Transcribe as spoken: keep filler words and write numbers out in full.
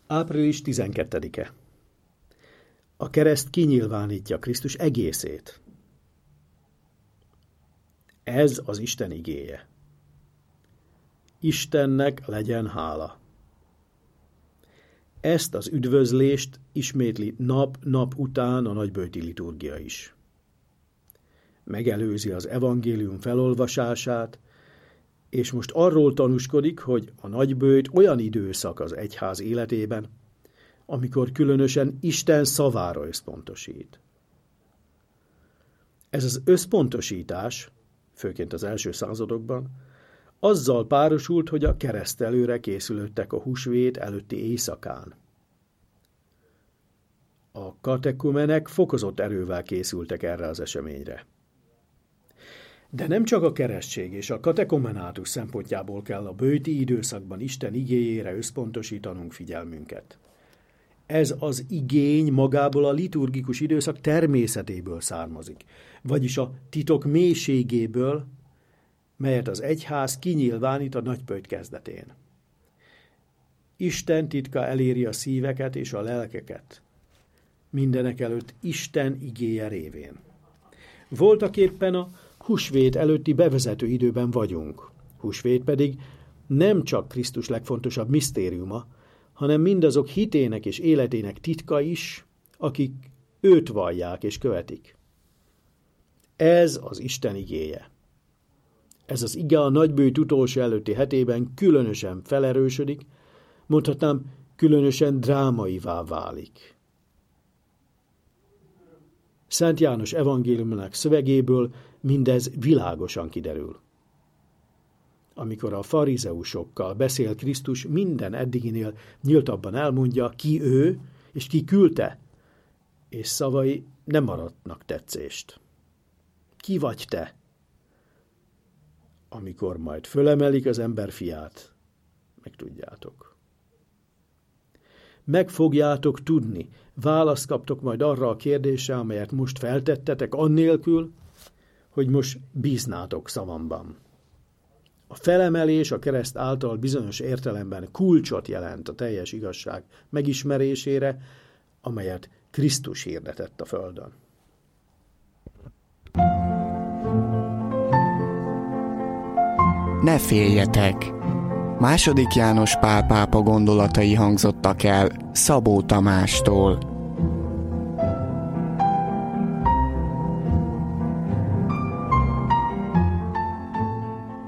április tizenkettedike. A kereszt kinyilvánítja Krisztus egészét. Ez az Isten igéje. Istennek legyen hála. Ezt az üdvözlést ismétli nap-nap után a nagyböjti liturgia is. Megelőzi az evangélium felolvasását, és most arról tanúskodik, hogy a nagyböjt olyan időszak az egyház életében, amikor különösen Isten szavára összpontosít. Ez az összpontosítás, főként az első századokban, azzal párosult, hogy a keresztelőre készülöttek a húsvét előtti éjszakán. A katekumenek fokozott erővel készültek erre az eseményre. De nem csak a keresztség és a katekumenátus szempontjából kell a böjti időszakban Isten igéjére összpontosítanunk figyelmünket. Ez az igény magából a liturgikus időszak természetéből származik, vagyis a titok mélységéből, melyet az egyház kinyilvánít a nagyböjt kezdetén. Isten titka eléri a szíveket és a lelkeket, mindenekelőtt Isten igéje révén. Voltaképpen a húsvét előtti bevezető időben vagyunk. Húsvét pedig nem csak Krisztus legfontosabb misztériuma, hanem mindazok hitének és életének titka is, akik őt vallják és követik. Ez az Isten igéje. Ez az ige a nagyböjt utolsó előtti hetében különösen felerősödik, mondhatnám, különösen drámaivá válik. Szent János evangéliumának szövegéből mindez világosan kiderül. Amikor a farizeusokkal beszél Krisztus, minden eddiginél nyíltabban elmondja, ki ő, és ki küldte, és szavai nem aratnak tetszést. Ki vagy te? Amikor majd fölemelik az ember fiát, megtudjátok. Meg fogjátok tudni, választ kaptok majd arra a kérdésre, amelyet most feltettetek, annélkül, hogy most bíznátok szavamban. A felemelés a kereszt által bizonyos értelemben kulcsot jelent a teljes igazság megismerésére, amelyet Krisztus hirdetett a földön. Ne féljetek! Második János Pál pápa gondolatai hangzottak el Szabó Tamástól.